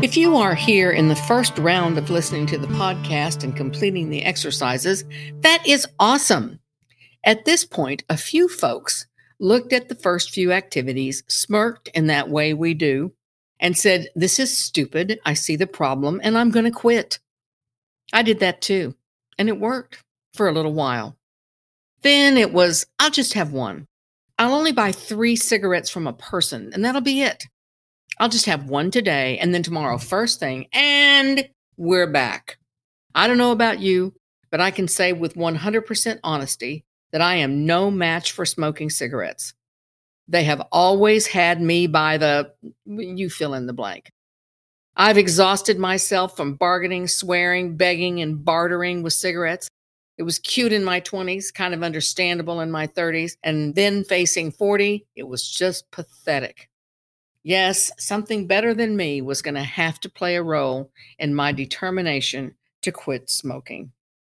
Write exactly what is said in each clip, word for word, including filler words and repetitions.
If you are here in the first round of listening to the podcast and completing the exercises, that is awesome. At this point, a few folks looked at the first few activities, smirked in that way we do, and said, "This is stupid. I see the problem and I'm going to quit." I did that too, and it worked for a little while. Then it was, "I'll just have one. I'll only buy three cigarettes from a person, and that'll be it. I'll just have one today, and then tomorrow first thing, and we're back." I don't know about you, but I can say with one hundred percent honesty that I am no match for smoking cigarettes. They have always had me by the, you fill in the blank. I've exhausted myself from bargaining, swearing, begging, and bartering with cigarettes. It was cute in my twenties, kind of understandable in my thirties, and then facing forty, it was just pathetic. Yes, something better than me was going to have to play a role in my determination to quit smoking.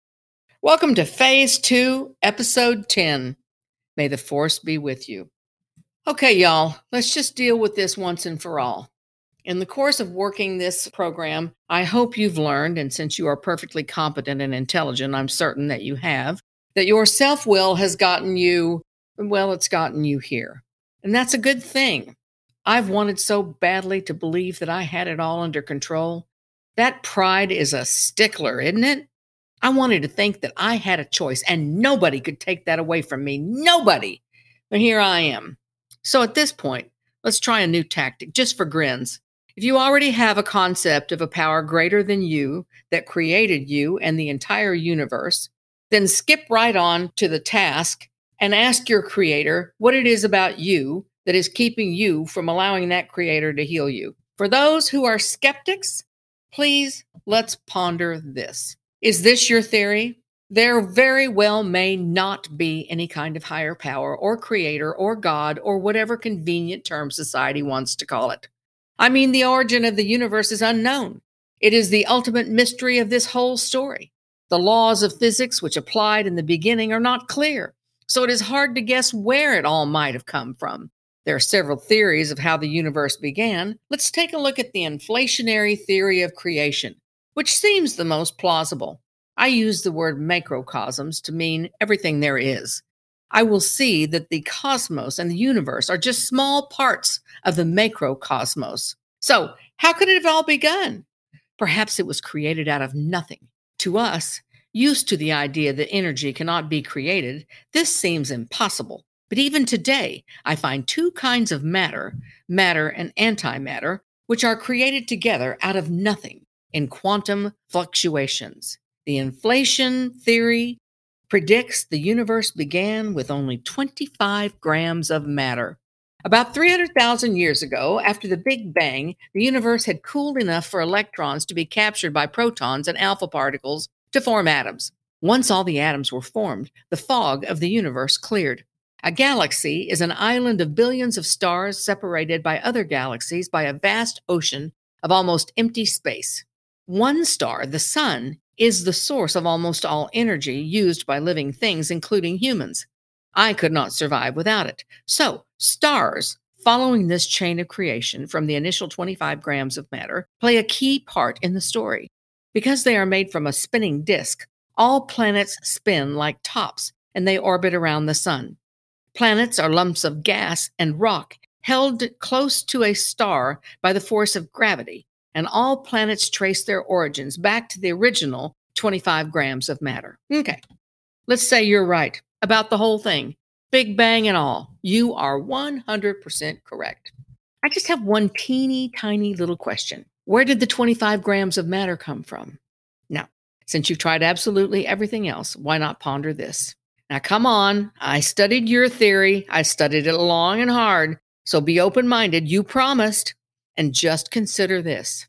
Welcome to Phase two, Episode ten. May the Force be with you. Okay, y'all, let's just deal with this once and for all. In the course of working this program, I hope you've learned, and since you are perfectly competent and intelligent, I'm certain that you have, that your self-will has gotten you, well, it's gotten you here. And that's a good thing. I've wanted so badly to believe that I had it all under control. That pride is a stickler, isn't it? I wanted to think that I had a choice and nobody could take that away from me. Nobody. But here I am. So at this point, let's try a new tactic, just for grins. If you already have a concept of a power greater than you that created you and the entire universe, then skip right on to the task and ask your creator what it is about you that is keeping you from allowing that creator to heal you. For those who are skeptics, please let's ponder this. Is this your theory? There very well may not be any kind of higher power or creator or God or whatever convenient term society wants to call it. I mean, the origin of the universe is unknown. It is the ultimate mystery of this whole story. The laws of physics which applied in the beginning are not clear, so it is hard to guess where it all might have come from. There are several theories of how the universe began. Let's take a look at the inflationary theory of creation, which seems the most plausible. I use the word macrocosms to mean everything there is. I will see that the cosmos and the universe are just small parts of the macrocosmos. So, how could it have all begun? Perhaps it was created out of nothing. To us, used to the idea that energy cannot be created, this seems impossible. But even today, I find two kinds of matter, matter and antimatter, which are created together out of nothing in quantum fluctuations. The inflation theory predicts the universe began with only twenty-five grams of matter. About three hundred thousand years ago, after the Big Bang, the universe had cooled enough for electrons to be captured by protons and alpha particles to form atoms. Once all the atoms were formed, the fog of the universe cleared. A galaxy is an island of billions of stars separated by other galaxies by a vast ocean of almost empty space. One star, the sun, is the source of almost all energy used by living things, including humans. I could not survive without it. So, stars, following this chain of creation from the initial twenty-five grams of matter, play a key part in the story. Because they are made from a spinning disk, all planets spin like tops, and they orbit around the sun. Planets are lumps of gas and rock held close to a star by the force of gravity, and all planets trace their origins back to the original twenty-five grams of matter. Okay, let's say you're right about the whole thing, Big Bang and all. You are one hundred percent correct. I just have one teeny tiny little question. Where did the twenty-five grams of matter come from? Now, since you've tried absolutely everything else, why not ponder this? Now, come on. I studied your theory. I studied it long and hard. So be open-minded. You promised. And just consider this.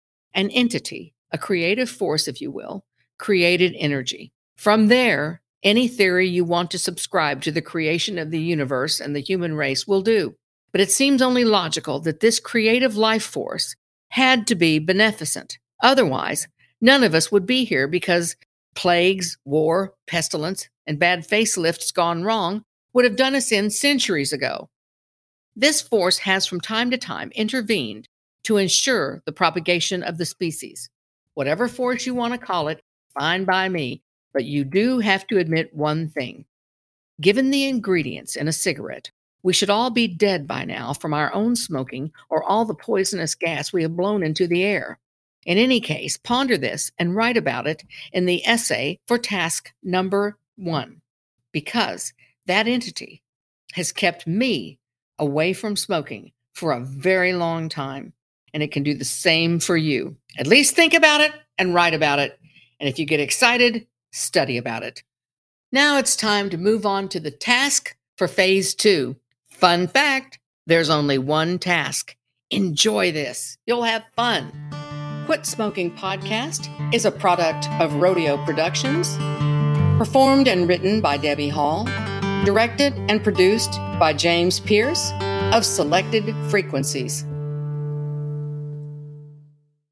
An entity, a creative force, if you will, created energy. From there, any theory you want to subscribe to the creation of the universe and the human race will do. But it seems only logical that this creative life force had to be beneficent. Otherwise, none of us would be here because plagues, war, pestilence, and bad facelifts gone wrong would have done us in centuries ago. This force has from time to time intervened to ensure the propagation of the species. Whatever force you want to call it, fine by me, but you do have to admit one thing. Given the ingredients in a cigarette, we should all be dead by now from our own smoking or all the poisonous gas we have blown into the air. In any case, ponder this and write about it in the essay for task number one, because that entity has kept me away from smoking for a very long time, and it can do the same for you. At least think about it and write about it, and if you get excited, study about it. Now it's time to move on to the task for phase two. Fun fact, there's only one task. Enjoy this. You'll have fun. Quit Smoking Podcast is a product of Rodeo Productions, performed and written by Debbie Hall, directed and produced by James Pierce of Selected Frequencies.